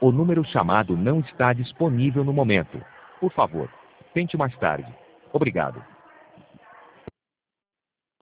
O número chamado não está disponível no momento. Por favor, tente mais tarde. Obrigado.